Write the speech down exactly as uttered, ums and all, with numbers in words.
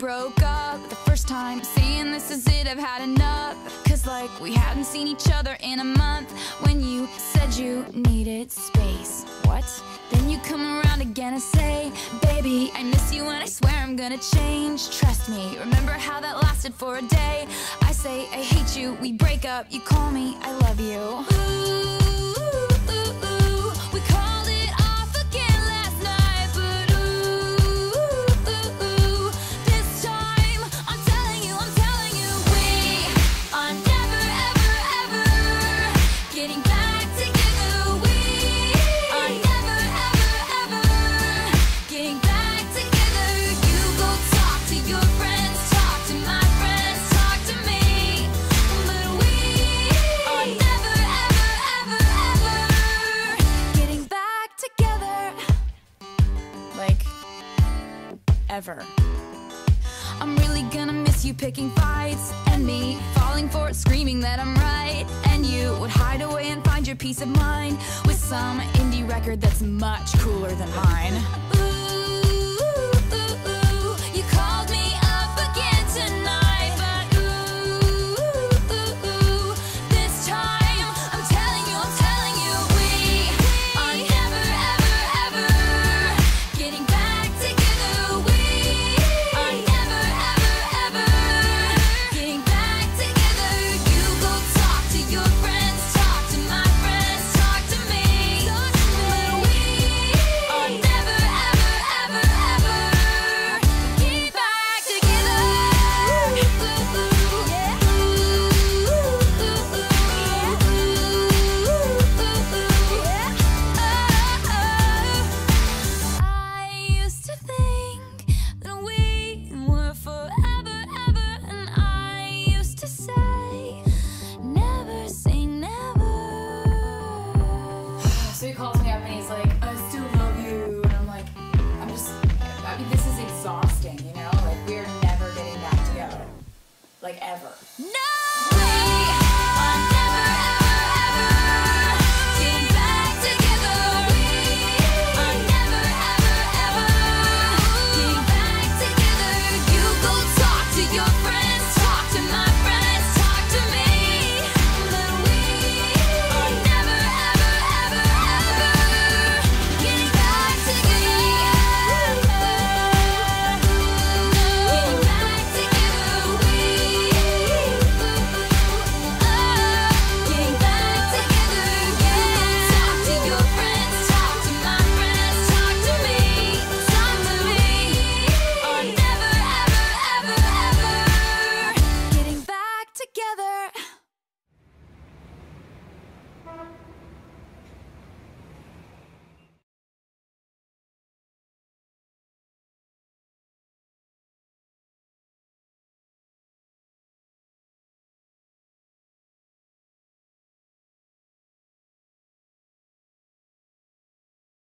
broke up the first time, saying this is it, I've had enough. Cause like we hadn't seen each other in a month. When you said you needed space, what? Then you come around again and say, baby, I miss you and I swear I'm gonna change. Trust me, remember how that lasted for a day? I say I hate you, we break up, you call me I love you. Ooh. Ever. I'm really gonna miss you picking fights, and me falling for it, screaming that I'm right. And you would hide away and find your peace of mind with some indie record that's much cooler than mine. Ooh.